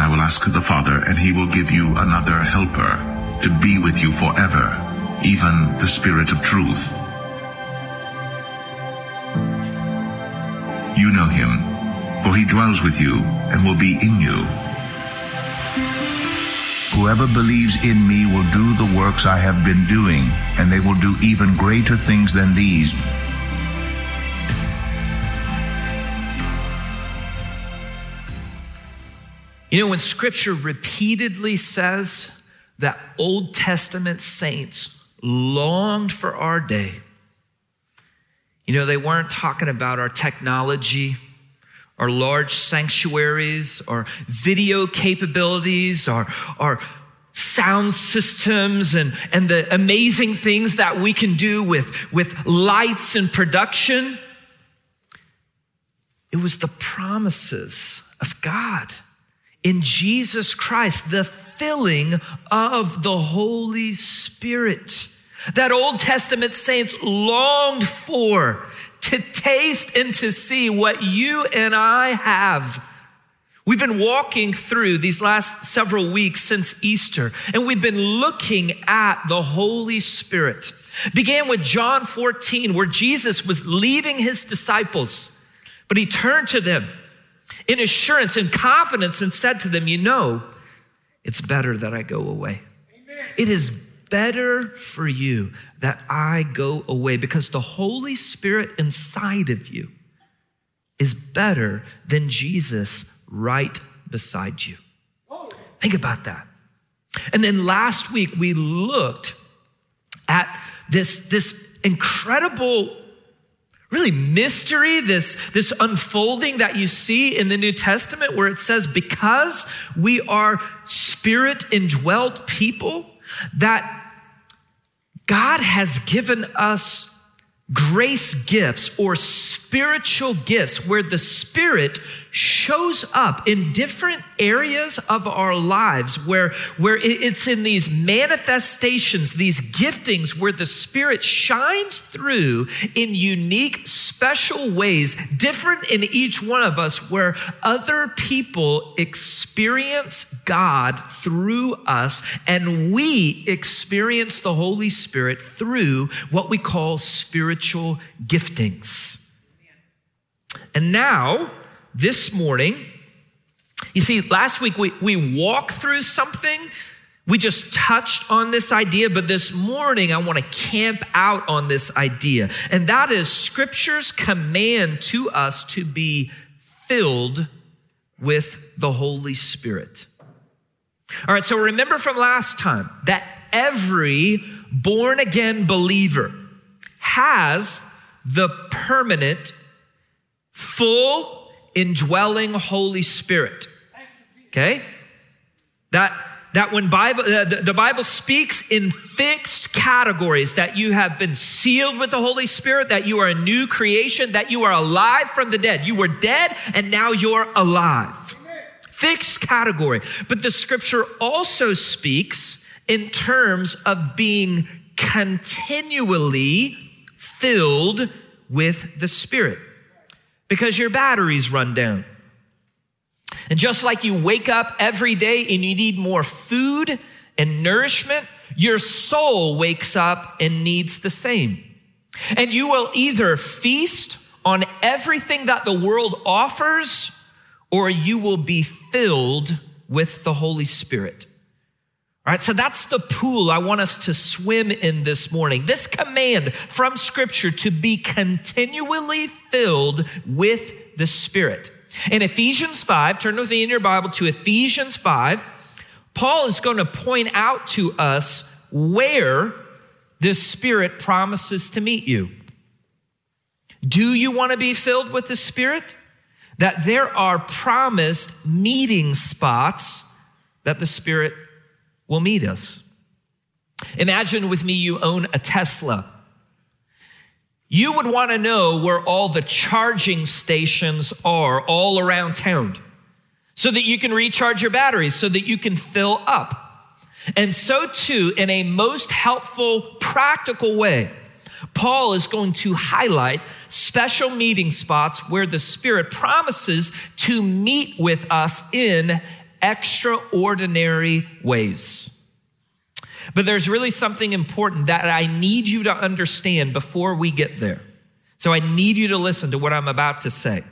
I will ask the Father, and he will give you another helper to be with you forever, even the Spirit of truth. You know him, for he dwells with you and will be in you. Whoever believes in me will do the works I have been doing, and they will do even greater things than these. You know, when Scripture repeatedly says that Old Testament saints longed for our day, you know, they weren't talking about our technology, our large sanctuaries, our video capabilities, our sound systems, and the amazing things that we can do with lights and production. It was the promises of God in Jesus Christ, the filling of the Holy Spirit that Old Testament saints longed for, to taste and to see what you and I have. We've been walking through these last several weeks since Easter, and we've been looking at the Holy Spirit. Began with John 14, where Jesus was leaving his disciples, but he turned to them in assurance and confidence and said to them, you know, it's better that I go away. Amen. It is better for you that I go away, because the Holy Spirit inside of you is better than Jesus right beside you. Think about that. And then last week we looked at this incredible really mystery, this unfolding that you see in the New Testament, where it says, because we are Spirit indwelt people, that God has given us grace gifts or spiritual gifts, where the Spirit shows up in different areas of our lives, where it's in these manifestations, these giftings, where the Spirit shines through in unique, special ways, different in each one of us, where other people experience God through us, and we experience the Holy Spirit through what we call spiritual giftings. And now, this morning, you see, last week we walked through something. We just touched on this idea, but this morning I want to camp out on this idea. And that is Scripture's command to us to be filled with the Holy Spirit. All right, so remember from last time that every born-again believer has the permanent, full, indwelling Holy Spirit. Okay? That when the Bible speaks in fixed categories, that you have been sealed with the Holy Spirit, that you are a new creation, that you are alive from the dead. You were dead and now you're alive. Fixed category. But the Scripture also speaks in terms of being continually filled with the Spirit, because your batteries run down. And just like you wake up every day and you need more food and nourishment, your soul wakes up and needs the same. And you will either feast on everything that the world offers, or you will be filled with the Holy Spirit. All right, so that's the pool I want us to swim in this morning. This command from Scripture to be continually filled with the Spirit. In Ephesians 5, turn with me in your Bible to Ephesians 5, Paul is going to point out to us where this Spirit promises to meet you. Do you want to be filled with the Spirit? That there are promised meeting spots that the Spirit will meet us. Imagine with me you own a Tesla. You would want to know where all the charging stations are all around town so that you can recharge your batteries, so that you can fill up. And so too, in a most helpful, practical way, Paul is going to highlight special meeting spots where the Spirit promises to meet with us in extraordinary ways. But there's really something important that I need you to understand before we get there. So I need you to listen to what I'm about to say.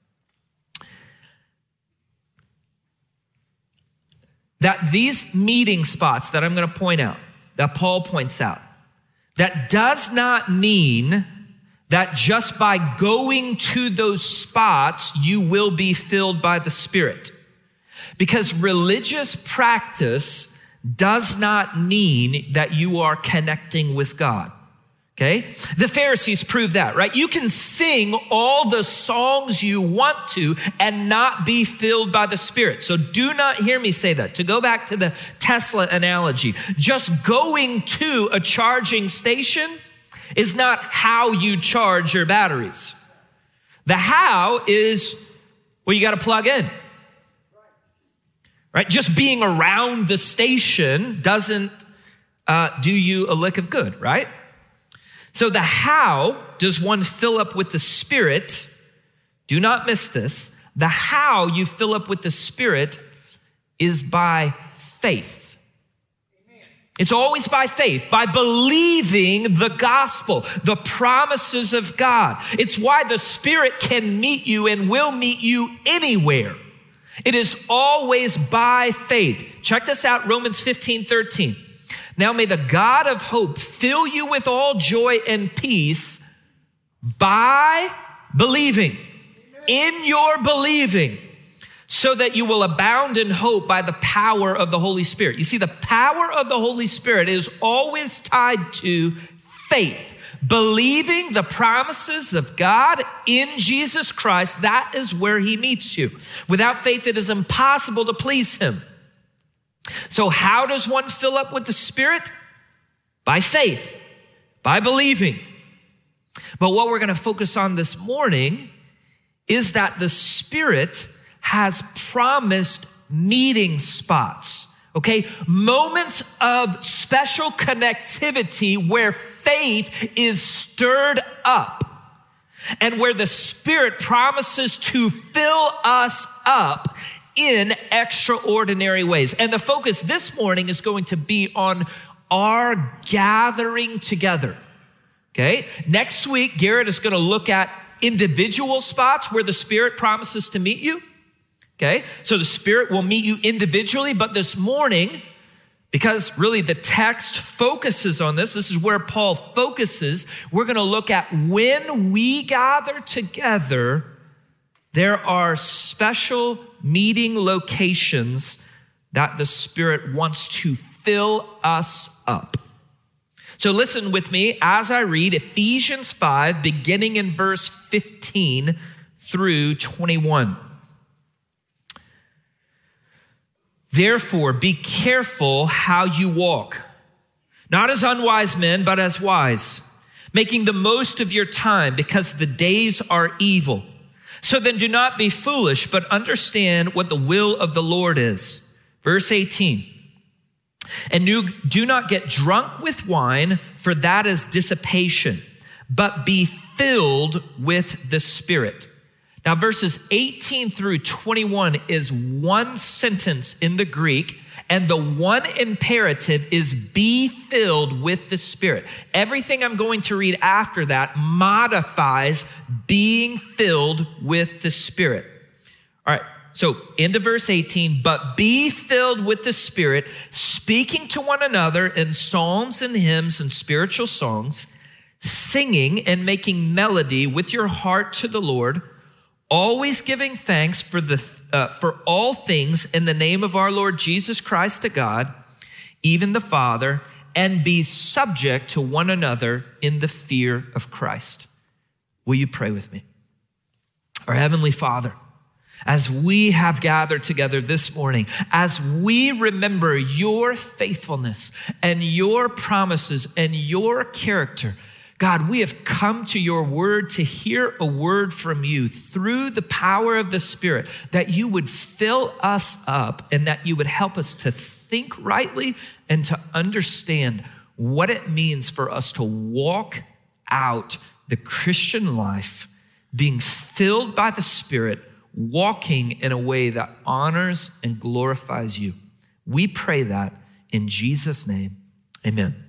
That these meeting spots that I'm going to point out, that Paul points out, that does not mean that just by going to those spots, you will be filled by the Spirit. Because religious practice does not mean that you are connecting with God. Okay? The Pharisees proved that, right? You can sing all the songs you want to and not be filled by the Spirit. So do not hear me say that. To go back to the Tesla analogy, just going to a charging station is not how you charge your batteries. The how is, well, you got to plug in. Right? Just being around the station doesn't do you a lick of good, right? So the how does one fill up with the Spirit? Do not miss this. The how you fill up with the Spirit is by faith. Amen. It's always by faith, by believing the gospel, the promises of God. It's why the Spirit can meet you and will meet you anywhere. It is always by faith. Check this out, Romans 15:13. Now may the God of hope fill you with all joy and peace by believing, in your believing, so that you will abound in hope by the power of the Holy Spirit. You see, the power of the Holy Spirit is always tied to faith. Believing the promises of God in Jesus Christ, that is where he meets you. Without faith, it is impossible to please him. So how does one fill up with the Spirit? By faith, by believing. But what we're going to focus on this morning is that the Spirit has promised meeting spots. Okay, moments of special connectivity where faith is stirred up and where the Spirit promises to fill us up in extraordinary ways. And the focus this morning is going to be on our gathering together. Okay, next week, Garrett is going to look at individual spots where the Spirit promises to meet you. Okay, so the Spirit will meet you individually, but this morning, because really the text focuses on this is where Paul focuses, we're going to look at when we gather together, there are special meeting locations that the Spirit wants to fill us up. So listen with me as I read Ephesians 5, beginning in verse 15 through 21. Therefore, be careful how you walk, not as unwise men, but as wise, making the most of your time because the days are evil. So then do not be foolish, but understand what the will of the Lord is. Verse 18, and do not get drunk with wine, for that is dissipation, but be filled with the Spirit. Now, verses 18 through 21 is one sentence in the Greek, and the one imperative is be filled with the Spirit. Everything I'm going to read after that modifies being filled with the Spirit. All right, so into verse 18, but be filled with the Spirit, speaking to one another in psalms and hymns and spiritual songs, singing and making melody with your heart to the Lord, always giving thanks for all things in the name of our Lord Jesus Christ to God, even the Father, and be subject to one another in the fear of Christ. Will you pray with me? Our Heavenly Father, as we have gathered together this morning, as we remember your faithfulness and your promises and your character, God, we have come to your word to hear a word from you through the power of the Spirit, that you would fill us up and that you would help us to think rightly and to understand what it means for us to walk out the Christian life, being filled by the Spirit, walking in a way that honors and glorifies you. We pray that in Jesus' name, amen.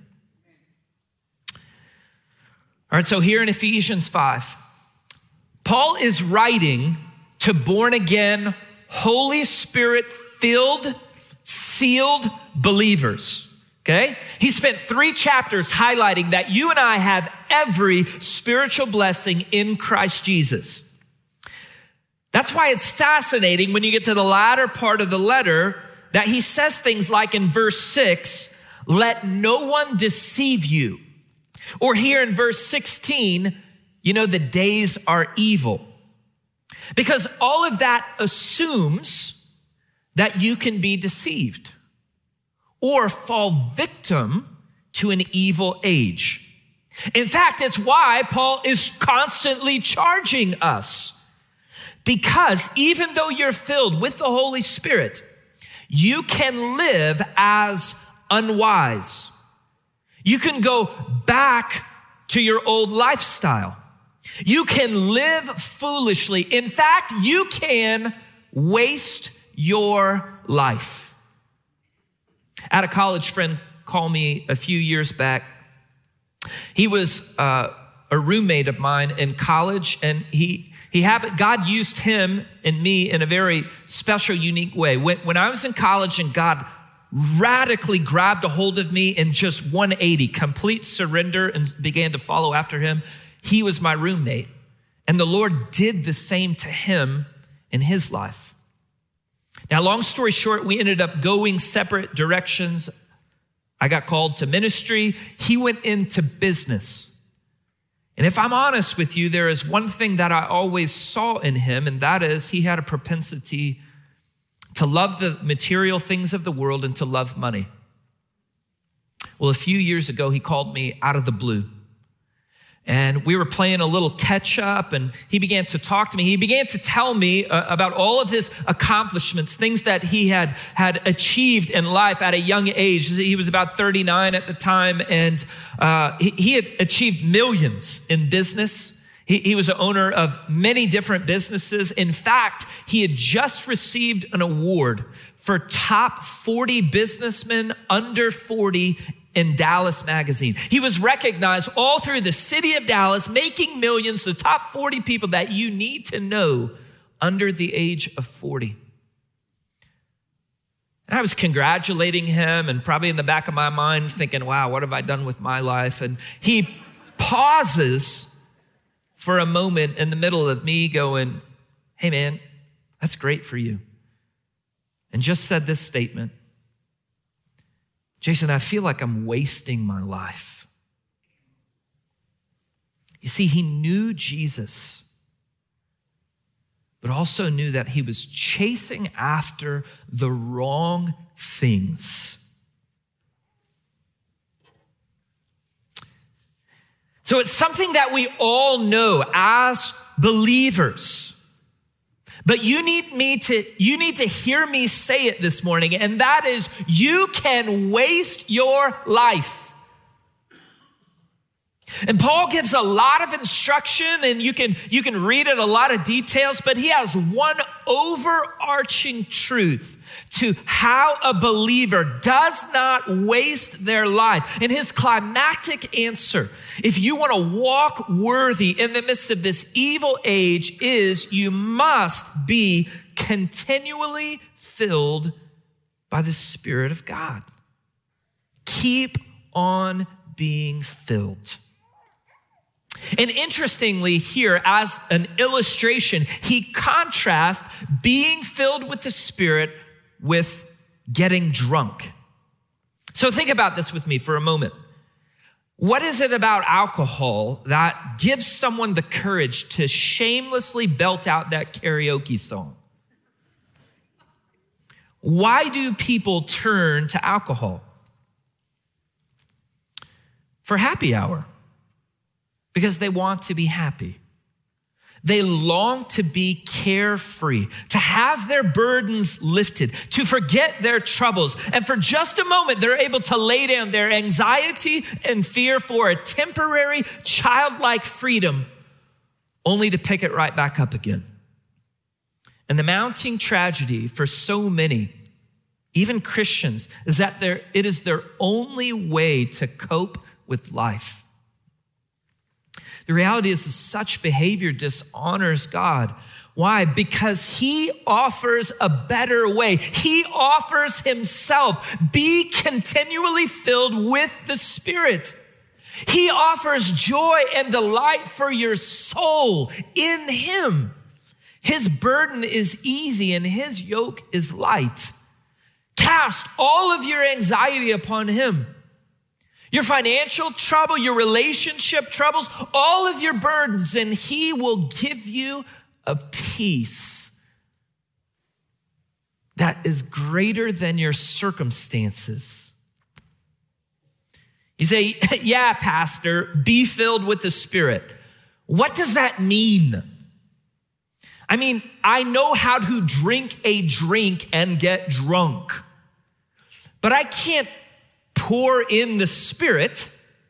All right, so here in Ephesians 5, Paul is writing to born again, Holy Spirit filled, sealed believers. Okay? He spent 3 chapters highlighting that you and I have every spiritual blessing in Christ Jesus. That's why it's fascinating when you get to the latter part of the letter that he says things like in verse 6, let no one deceive you. Or here in verse 16, the days are evil. Because all of that assumes that you can be deceived or fall victim to an evil age. In fact, it's why Paul is constantly charging us. Because even though you're filled with the Holy Spirit, you can live as unwise. You can go back to your old lifestyle. You can live foolishly. In fact, you can waste your life. I had a college friend call me a few years back. He was a roommate of mine in college, and God used him and me in a very special, unique way. When I was in college and God radically grabbed a hold of me in just 180, complete surrender, and began to follow after him, he was my roommate. And the Lord did the same to him in his life. Now, long story short, we ended up going separate directions. I got called to ministry. He went into business. And if I'm honest with you, there is one thing that I always saw in him, and that is he had a propensity to love the material things of the world and to love money. Well, a few years ago, he called me out of the blue. And we were playing a little catch up, and he began to talk to me. He began to tell me about all of his accomplishments, things that he had achieved in life at a young age. He was about 39 at the time, and he had achieved millions in business. He was the owner of many different businesses. In fact, he had just received an award for top 40 businessmen under 40 in Dallas Magazine. He was recognized all through the city of Dallas, making millions, the top 40 people that you need to know under the age of 40. And I was congratulating him and probably in the back of my mind thinking, wow, what have I done with my life? And he pauses for a moment in the middle of me going, hey man, that's great for you. And just said this statement, Jason, I feel like I'm wasting my life. You see, he knew Jesus, but also knew that he was chasing after the wrong things. So it's something that we all know as believers. But you need to hear me say it this morning, and that is you can waste your life. And Paul gives a lot of instruction, and you can read it, a lot of details, but he has one overarching truth to how a believer does not waste their life. And his climactic answer, if you want to walk worthy in the midst of this evil age, is you must be continually filled by the Spirit of God. Keep on being filled. And interestingly here, as an illustration, he contrasts being filled with the Spirit with getting drunk. So think about this with me for a moment. What is it about alcohol that gives someone the courage to shamelessly belt out that karaoke song? Why do people turn to alcohol? For happy hour. Because they want to be happy. They long to be carefree, to have their burdens lifted, to forget their troubles. And for just a moment, they're able to lay down their anxiety and fear for a temporary childlike freedom, only to pick it right back up again. And the mounting tragedy for so many, even Christians, is that it is their only way to cope with life. The reality is that such behavior dishonors God. Why? Because he offers a better way. He offers himself. Be continually filled with the Spirit. He offers joy and delight for your soul in him. His burden is easy and his yoke is light. Cast all of your anxiety upon him. Your financial trouble, your relationship troubles, all of your burdens, and he will give you a peace that is greater than your circumstances. You say, yeah, Pastor, be filled with the Spirit. What does that mean? I mean, I know how to drink a drink and get drunk, but I can't pour in the Spirit.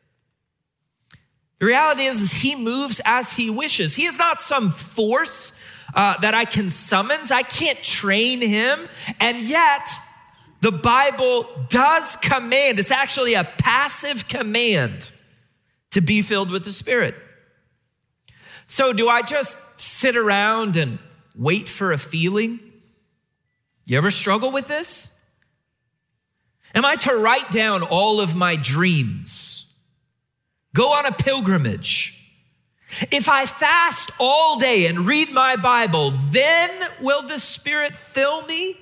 The reality is he moves as he wishes. He is not some force that I can summons. I can't train him. And yet, the Bible does command, it's actually a passive command to be filled with the Spirit. So do I just sit around and wait for a feeling? You ever struggle with this? Am I to write down all of my dreams? Go on a pilgrimage? If I fast all day and read my Bible, then will the Spirit fill me?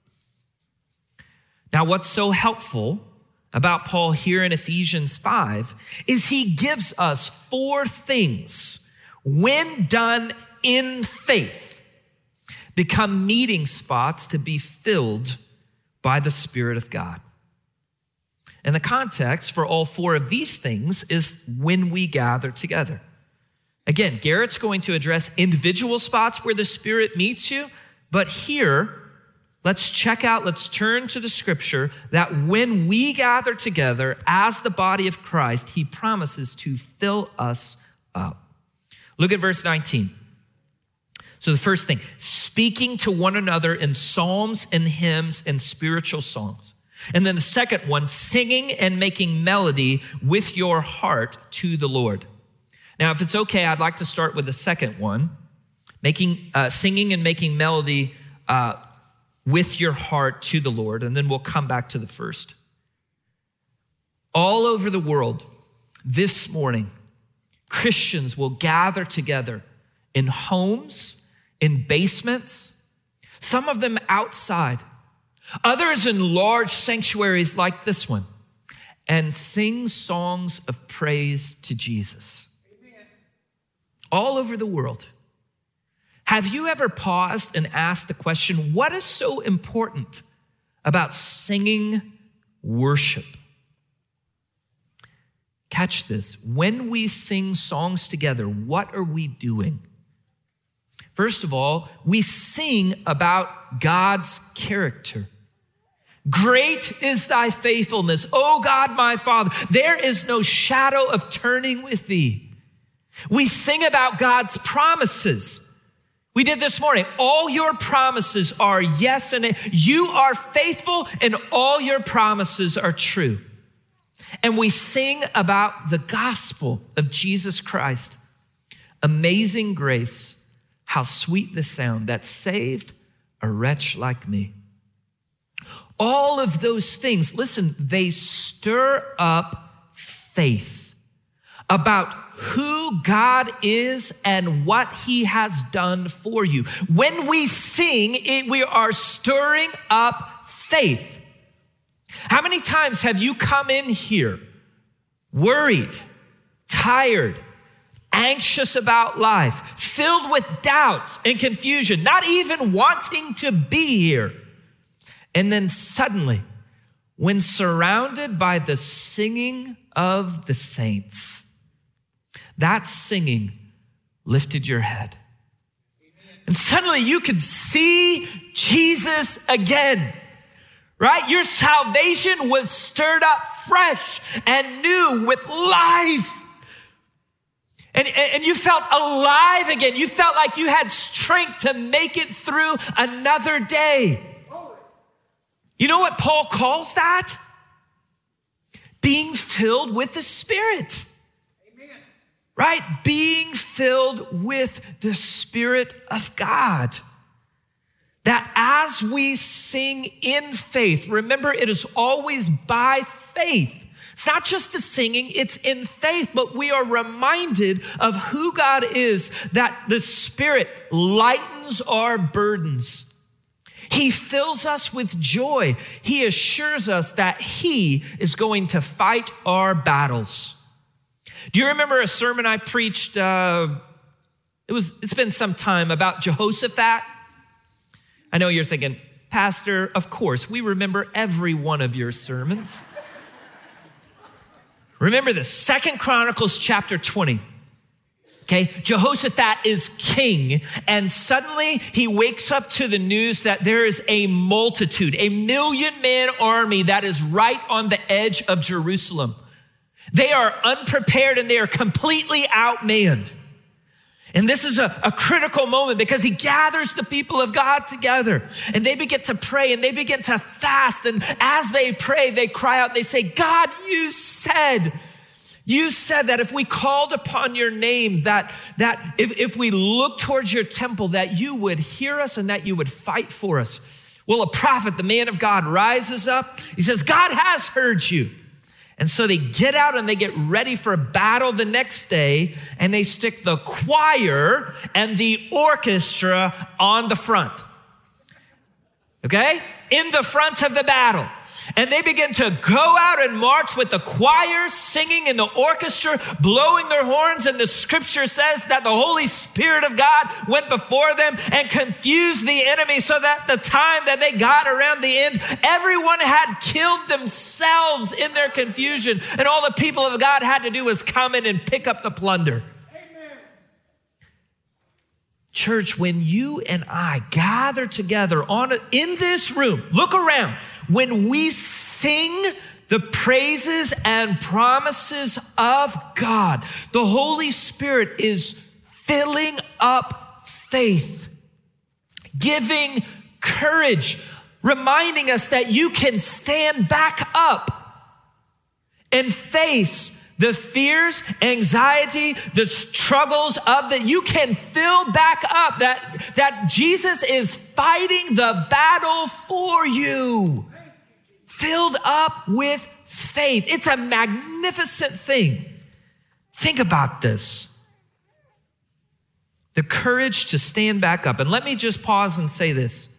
Now, what's so helpful about Paul here in Ephesians 5 is he gives us 4 things, when done in faith, become meeting spots to be filled by the Spirit of God. And the context for all 4 of these things is when we gather together. Again, Garrett's going to address individual spots where the Spirit meets you, but here, let's turn to the scripture that when we gather together as the body of Christ, he promises to fill us up. Look at verse 19. So the first thing, speaking to one another in psalms and hymns and spiritual songs. And then the second one, singing and making melody with your heart to the Lord. Now, if it's okay, I'd like to start with the second one, singing and making melody with your heart to the Lord, and then we'll come back to the first. All over the world this morning, Christians will gather together in homes, in basements, some of them outside, others in large sanctuaries like this one, and sing songs of praise to Jesus. Amen. All over the world. Have you ever paused and asked the question, what is so important about singing worship? Catch this. When we sing songs together, what are we doing? First of all, we sing about God's character. Great is thy faithfulness, O God, my Father. There is no shadow of turning with thee. We sing about God's promises. We did this morning. All your promises are yes and you are faithful and all your promises are true. And we sing about the gospel of Jesus Christ. Amazing grace, how sweet the sound that saved a wretch like me. All of those things, listen, they stir up faith about who God is and what he has done for you. When we sing, we are stirring up faith. How many times have you come in here worried, tired, anxious about life, filled with doubts and confusion, not even wanting to be here? And then suddenly, when surrounded by the singing of the saints, that singing lifted your head. And suddenly you could see Jesus again, right? Your salvation was stirred up fresh and new with life. And you felt alive again. You felt like you had strength to make it through another day. You know what Paul calls that? Being filled with the Spirit. Amen. Right? Being filled with the Spirit of God. That as we sing in faith, remember it is always by faith. It's not just the singing, it's in faith, but we are reminded of who God is, that the Spirit lightens our burdens. He fills us with joy. He assures us that He is going to fight our battles. Do you remember a sermon I preached? It's been some time, about Jehoshaphat. I know you're thinking, Pastor, of course, we remember every one of your sermons. Remember this, 2 Chronicles chapter 20. Okay, Jehoshaphat is king, and suddenly he wakes up to the news that there is a multitude, a 1,000,000-man army that is right on the edge of Jerusalem. They are unprepared and they are completely outmanned. And this is a critical moment because he gathers the people of God together and they begin to pray and they begin to fast. And as they pray, they cry out, they say, God, you said that if we called upon your name, that if we look towards your temple, that you would hear us and that you would fight for us. Well, a prophet, the man of God, rises up. He says, God has heard you. And so they get out and they get ready for a battle the next day, and they stick the choir and the orchestra on the front. Okay? In the front of the battle. And they begin to go out and march with the choir singing and the orchestra blowing their horns. And the scripture says that the Holy Spirit of God went before them and confused the enemy, so that the time that they got around the end, everyone had killed themselves in their confusion. And all the people of God had to do was come in and pick up the plunder. Church, when you and I gather together in this room, look around. When we sing the praises and promises of God, the Holy Spirit is filling up faith, giving courage, reminding us that you can stand back up and face the fears, anxiety, the struggles of that. You can fill back up that Jesus is fighting the battle for you. Filled up with faith. It's a magnificent thing. Think about this. The courage to stand back up. And let me just pause and say this.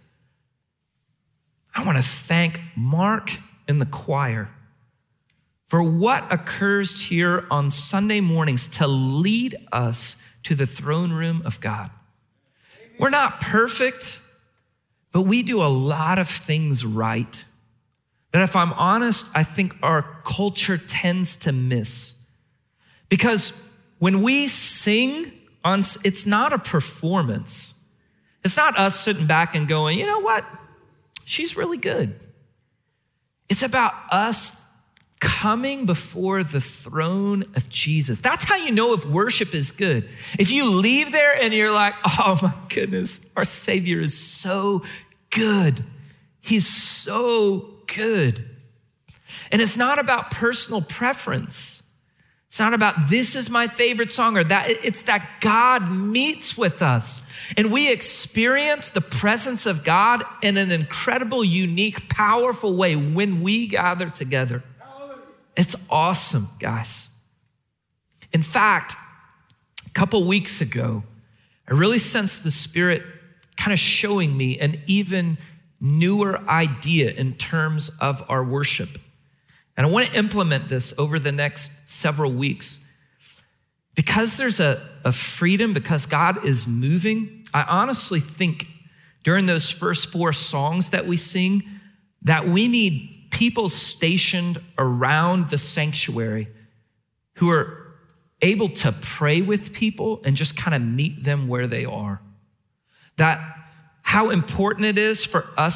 I want to thank Mark and the choir for what occurs here on Sunday mornings to lead us to the throne room of God. We're not perfect, but we do a lot of things right that, if I'm honest, I think our culture tends to miss. Because when we sing, it's not a performance. It's not us sitting back and going, you know what? She's really good. It's about us coming before the throne of Jesus. That's how you know if worship is good. If you leave there and you're like, oh my goodness, our Savior is so good. He's so good. And it's not about personal preference. It's not about this is my favorite song or that. It's that God meets with us and we experience the presence of God in an incredible, unique, powerful way when we gather together. It's awesome, guys. In fact, a couple weeks ago, I really sensed the Spirit kind of showing me an even newer idea in terms of our worship. And I want to implement this over the next several weeks. Because there's a freedom, because God is moving, I honestly think during those first 4 songs that we sing, that we need people stationed around the sanctuary who are able to pray with people and just kind of meet them where they are. That how important it is for us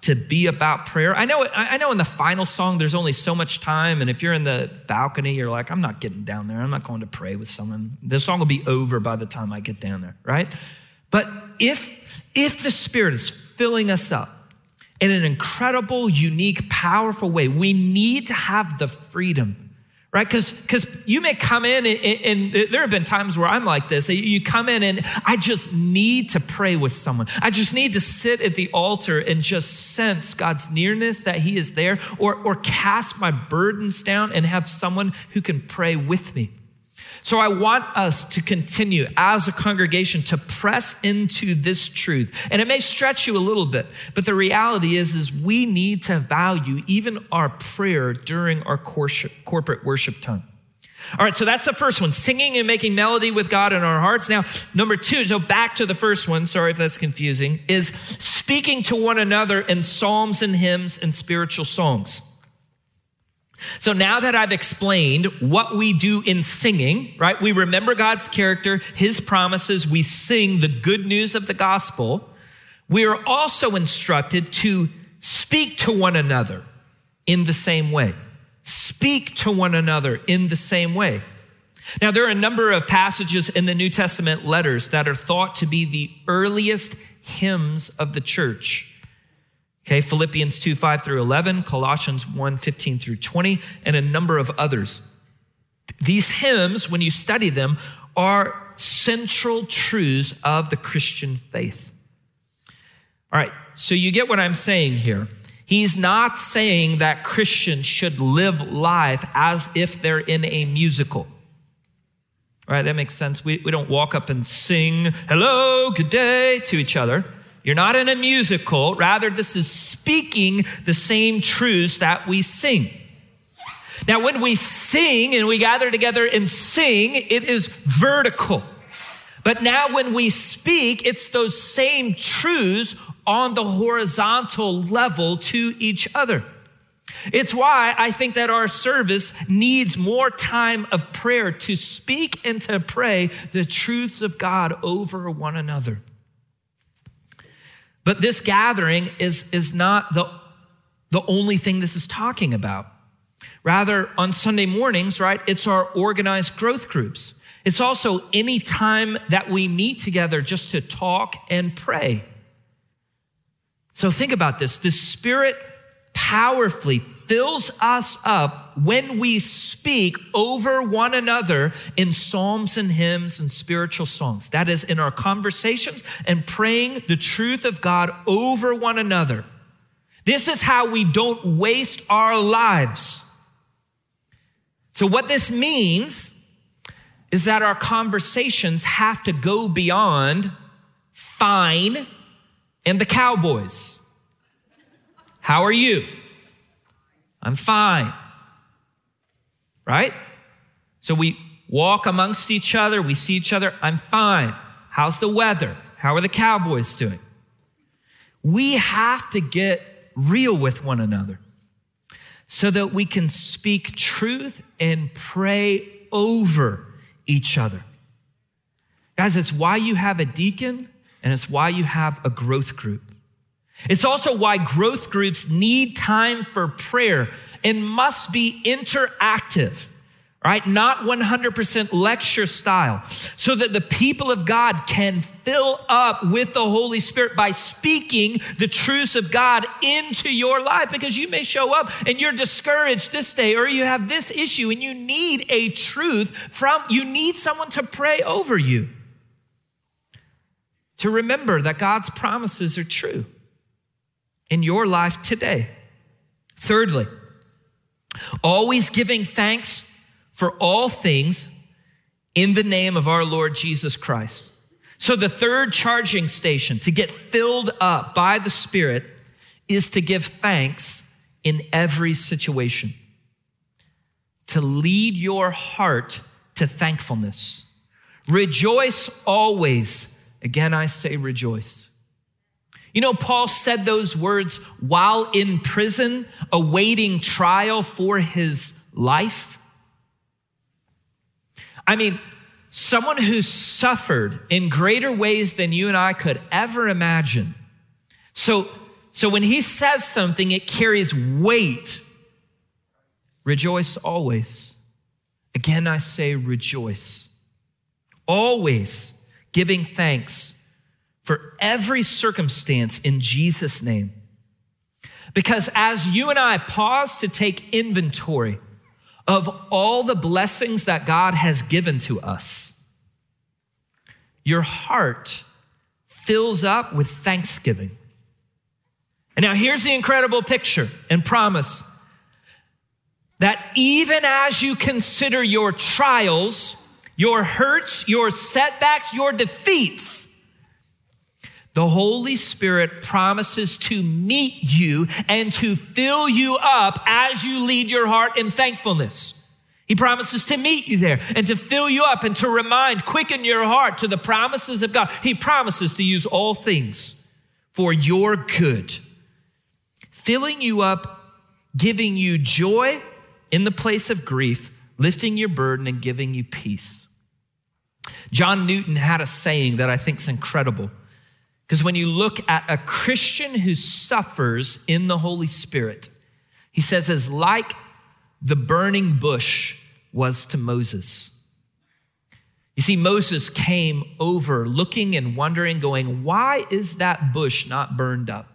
to be about prayer. I know in the final song, there's only so much time. And if you're in the balcony, you're like, I'm not getting down there. I'm not going to pray with someone. The song will be over by the time I get down there, right? But if the Spirit is filling us up in an incredible, unique, powerful way, we need to have the freedom, right? Because you may come in and there have been times where I'm like this. You come in and I just need to pray with someone. I just need to sit at the altar and just sense God's nearness, that he is there, or cast my burdens down and have someone who can pray with me. So I want us to continue as a congregation to press into this truth. And it may stretch you a little bit, but the reality is we need to value even our prayer during our corporate worship time. All right, so that's the first one, singing and making melody with God in our hearts. Now, number two, so back to the first one, sorry if that's confusing, is speaking to one another in psalms and hymns and spiritual songs. So now that I've explained what we do in singing, right? We remember God's character, his promises. We sing the good news of the gospel. We are also instructed to speak to one another in the same way. Speak to one another in the same way. Now, there are a number of passages in the New Testament letters that are thought to be the earliest hymns of the church. Okay, Philippians 2:5-11, Colossians 1:15-20, and a number of others. These hymns, when you study them, are central truths of the Christian faith. All right, so you get what I'm saying here. He's not saying that Christians should live life as if they're in a musical. All right, that makes sense. We don't walk up and sing, hello, good day to each other. You're not in a musical. Rather, this is speaking the same truths that we sing. Now, when we sing and we gather together and sing, it is vertical. But now when we speak, it's those same truths on the horizontal level to each other. It's why I think that our service needs more time of prayer to speak and to pray the truths of God over one another. But this gathering is not the only thing this is talking about. Rather, on Sunday mornings, right, it's our organized growth groups. It's also any time that we meet together just to talk and pray. So think about this. The Spirit powerfully fills us up when we speak over one another in psalms and hymns and spiritual songs. That is in our conversations and praying the truth of God over one another. This is how we don't waste our lives. So what this means is that our conversations have to go beyond fine and the Cowboys. How are you? I'm fine, right? So we walk amongst each other. We see each other. I'm fine. How's the weather? How are the Cowboys doing? We have to get real with one another so that we can speak truth and pray over each other. Guys, it's why you have a deacon and it's why you have a growth group. It's also why growth groups need time for prayer and must be interactive, right? Not 100% lecture style, so that the people of God can fill up with the Holy Spirit by speaking the truths of God into your life. Because you may show up and you're discouraged this day, or you have this issue and you need a truth you need someone to pray over you. To remember that God's promises are true in your life today. Thirdly, always giving thanks for all things in the name of our Lord Jesus Christ. So the third charging station to get filled up by the Spirit is to give thanks in every situation. To lead your heart to thankfulness. Rejoice always. Again, I say rejoice. You know, Paul said those words while in prison, awaiting trial for his life. I mean, someone who suffered in greater ways than you and I could ever imagine. So So when he says something, it carries weight. Rejoice always. Again, I say rejoice. Always giving thanks for every circumstance in Jesus' name. Because as you and I pause to take inventory of all the blessings that God has given to us, your heart fills up with thanksgiving. And now here's the incredible picture and promise that even as you consider your trials, your hurts, your setbacks, your defeats, the Holy Spirit promises to meet you and to fill you up as you lead your heart in thankfulness. He promises to meet you there and to fill you up and to quicken your heart to the promises of God. He promises to use all things for your good, filling you up, giving you joy in the place of grief, lifting your burden and giving you peace. John Newton had a saying that I think is incredible. Because when you look at a Christian who suffers in the Holy Spirit, he says, as like the burning bush was to Moses. You see, Moses came over looking and wondering, going, why is that bush not burned up?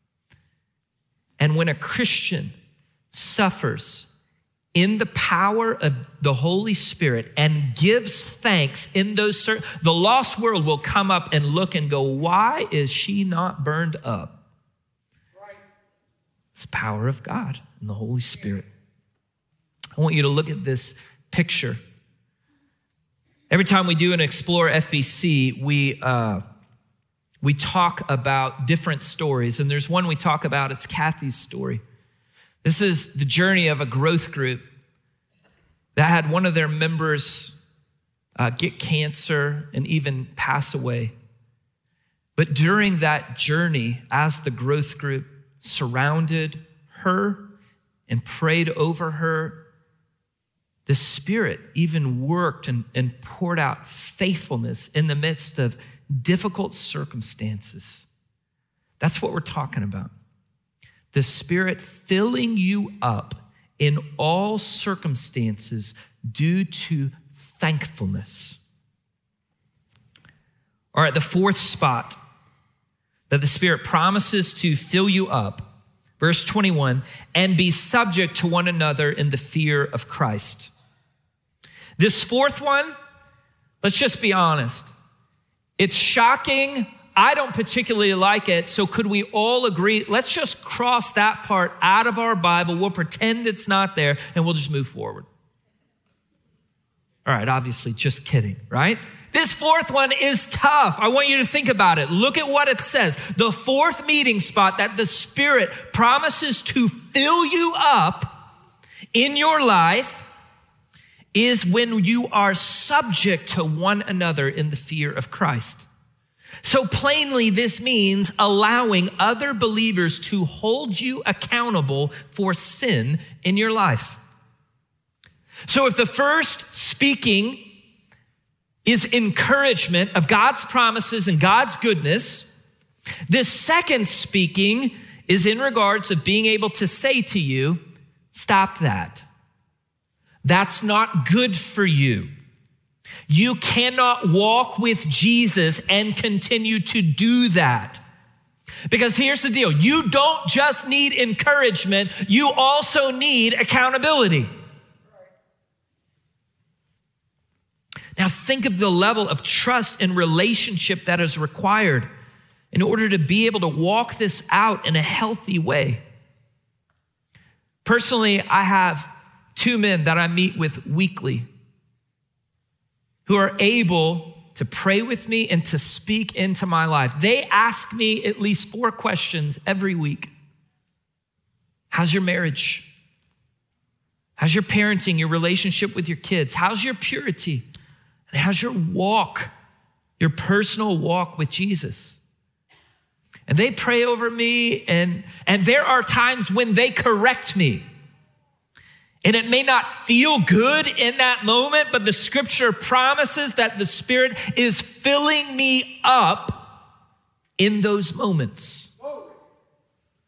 And when a Christian suffers in the power of the Holy Spirit and gives thanks in those the lost world will come up and look and go, why is she not burned up? Right. It's the power of God and the Holy Spirit. I want you to look at this picture. Every time we do an Explore FBC, we talk about different stories, and there's one we talk about, it's Kathy's story. This is the journey of a growth group that had one of their members get cancer and even pass away. But during that journey, as the growth group surrounded her and prayed over her, the Spirit even worked and poured out faithfulness in the midst of difficult circumstances. That's what we're talking about. The Spirit filling you up in all circumstances due to thankfulness. All right, the fourth spot that the Spirit promises to fill you up, verse 21, and be subject to one another in the fear of Christ. This fourth one, let's just be honest. It's shocking. I don't particularly like it, so could we all agree? Let's just cross that part out of our Bible. We'll pretend it's not there, and we'll just move forward. All right, obviously, just kidding, right? This fourth one is tough. I want you to think about it. Look at what it says. The fourth meeting spot that the Spirit promises to fill you up in your life is when you are subject to one another in the fear of Christ. So plainly, this means allowing other believers to hold you accountable for sin in your life. So if the first speaking is encouragement of God's promises and God's goodness, this second speaking is in regards of being able to say to you, stop that. That's not good for you. You cannot walk with Jesus and continue to do that. Because here's the deal. You don't just need encouragement. You also need accountability. Now think of the level of trust and relationship that is required in order to be able to walk this out in a healthy way. Personally, I have 2 men that I meet with weekly who are able to pray with me and to speak into my life. They ask me at least 4 questions every week. How's your marriage? How's your parenting, your relationship with your kids? How's your purity? And how's your walk, your personal walk with Jesus? And they pray over me, and there are times when they correct me. And it may not feel good in that moment, but the scripture promises that the Spirit is filling me up in those moments.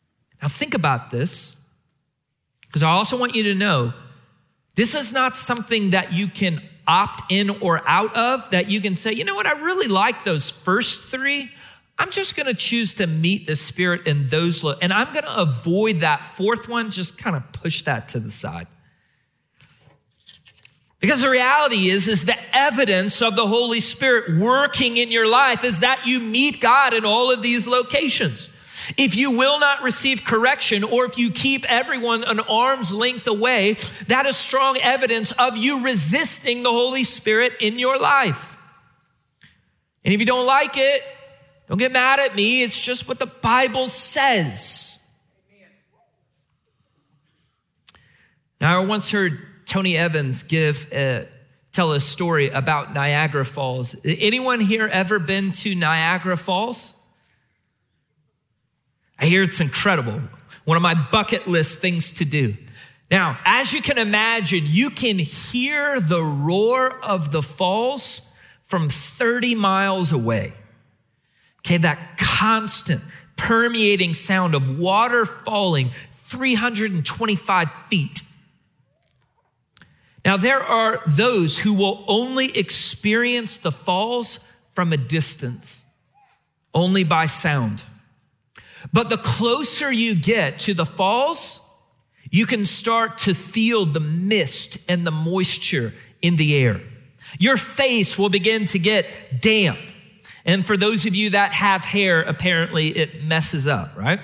Now think about this, because I also want you to know this is not something that you can opt in or out of, that you can say, you know what, I really like those first three. I'm just going to choose to meet the Spirit in those, and I'm going to avoid that fourth one, just kind of push that to the side. Because the reality is the evidence of the Holy Spirit working in your life is that you meet God in all of these locations. If you will not receive correction, or if you keep everyone an arm's length away, that is strong evidence of you resisting the Holy Spirit in your life. And if you don't like it, don't get mad at me. It's just what the Bible says. Now, I once heard Tony Evans tell a story about Niagara Falls. Anyone here ever been to Niagara Falls? I hear it's incredible. One of my bucket list things to do. Now, as you can imagine, you can hear the roar of the falls from 30 miles away. Okay, that constant permeating sound of water falling 325 feet. Now, there are those who will only experience the falls from a distance, only by sound. But the closer you get to the falls, you can start to feel the mist and the moisture in the air. Your face will begin to get damp. And for those of you that have hair, apparently it messes up, right?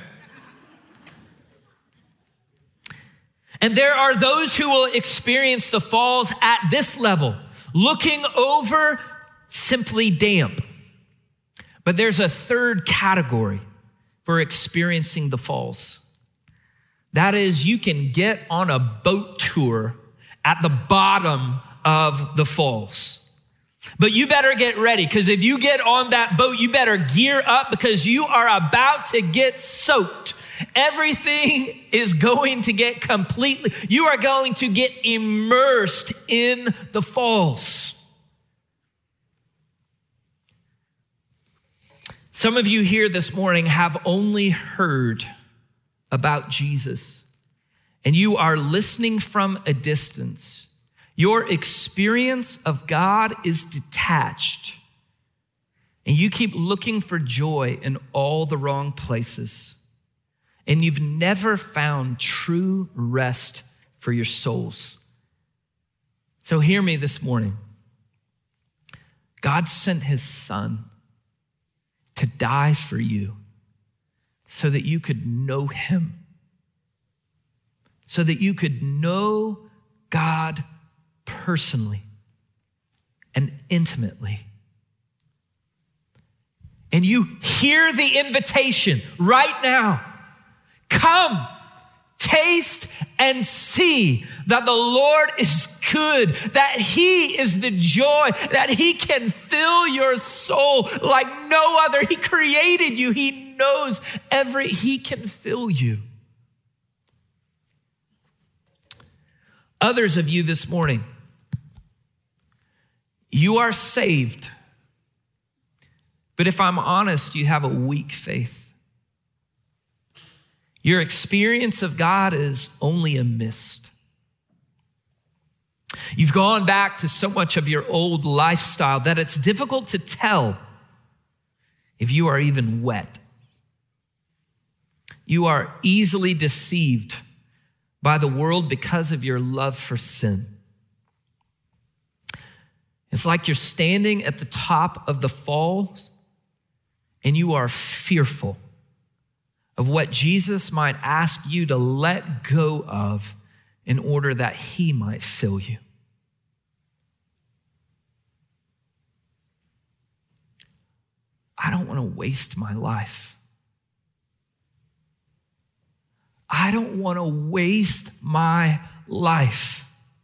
And there are those who will experience the falls at this level, looking over, simply damp. But there's a third category for experiencing the falls. That is, you can get on a boat tour at the bottom of the falls. But you better get ready, because if you get on that boat, you better gear up, because you are about to get soaked. Everything is going to get you are going to get immersed in the falls. Some of you here this morning have only heard about Jesus, and you are listening from a distance. Your experience of God is detached, and you keep looking for joy in all the wrong places, and you've never found true rest for your souls. So hear me this morning. God sent his Son to die for you so that you could know him, so that you could know God personally and intimately. And you hear the invitation right now. Come, taste and see that the Lord is good, that he is the joy, that he can fill your soul like no other. He created you. He knows he can fill you. Others of you this morning, you are saved. But if I'm honest, you have a weak faith. Your experience of God is only a mist. You've gone back to so much of your old lifestyle that it's difficult to tell if you are even wet. You are easily deceived by the world because of your love for sin. It's like you're standing at the top of the falls and you are fearful of what Jesus might ask you to let go of in order that he might fill you. I don't want to waste my life. I don't want to waste my life.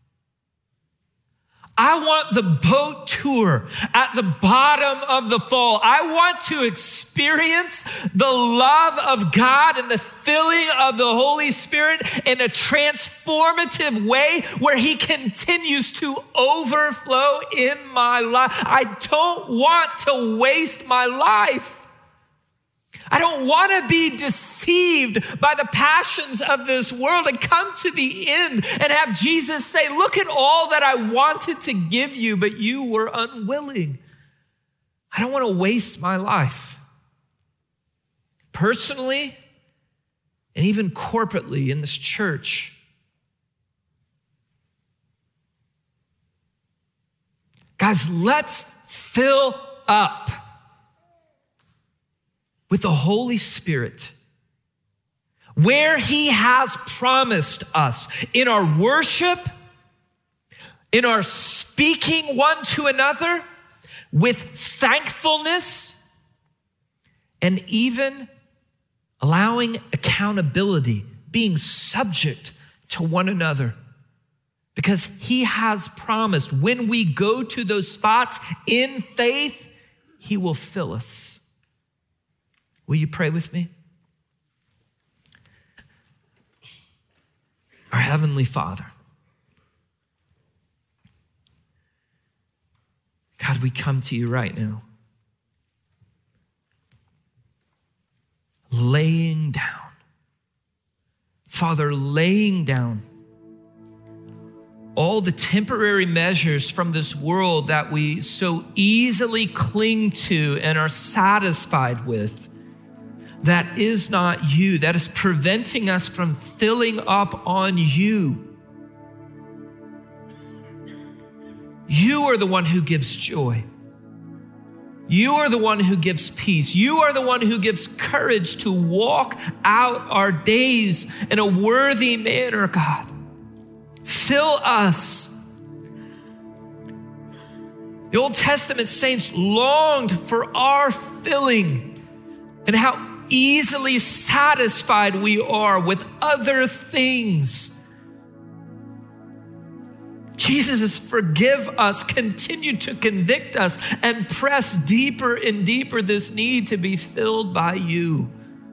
I want the boat tour at the bottom of the fall. I want to experience the love of God and the filling of the Holy Spirit in a transformative way where he continues to overflow in my life. I don't want to waste my life. I don't want to be deceived by the passions of this world and come to the end and have Jesus say, look at all that I wanted to give you, but you were unwilling. I don't want to waste my life. Personally, and even corporately in this church. Guys, let's fill up with the Holy Spirit where he has promised us in our worship, in our speaking one to another with thankfulness, and even allowing accountability, being subject to one another. Because he has promised when we go to those spots in faith, he will fill us. Will you pray with me? Our Heavenly Father, God, we come to you right now, laying down, Father, laying down all the temporary measures from this world that we so easily cling to and are satisfied with. That is not you, that is preventing us from filling up on you. You are the one who gives joy. You are the one who gives peace. You are the one who gives courage to walk out our days in a worthy manner, God. Fill us. The Old Testament saints longed for our filling, and how easily satisfied we are with other things. Jesus, forgive us, continue to convict us, and press deeper and deeper this need to be filled by you.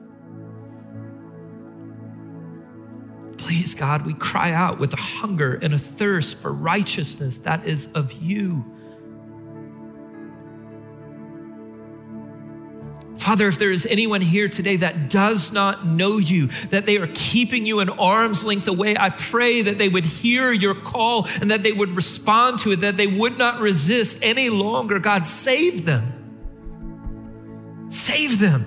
Please, God, we cry out with a hunger and a thirst for righteousness that is of you. Father, if there is anyone here today that does not know you, that they are keeping you an arm's length away, I pray that they would hear your call and that they would respond to it, that they would not resist any longer. God, save them. Save them.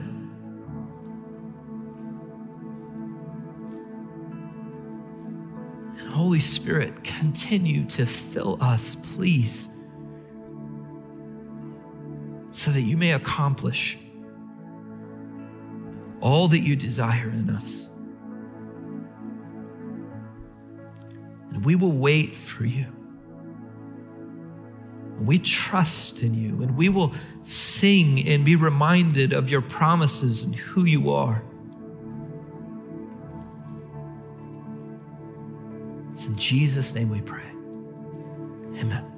And Holy Spirit, continue to fill us, please, so that you may accomplish all that you desire in us. And we will wait for you. We trust in you, and we will sing and be reminded of your promises and who you are. It's in Jesus' name we pray. Amen.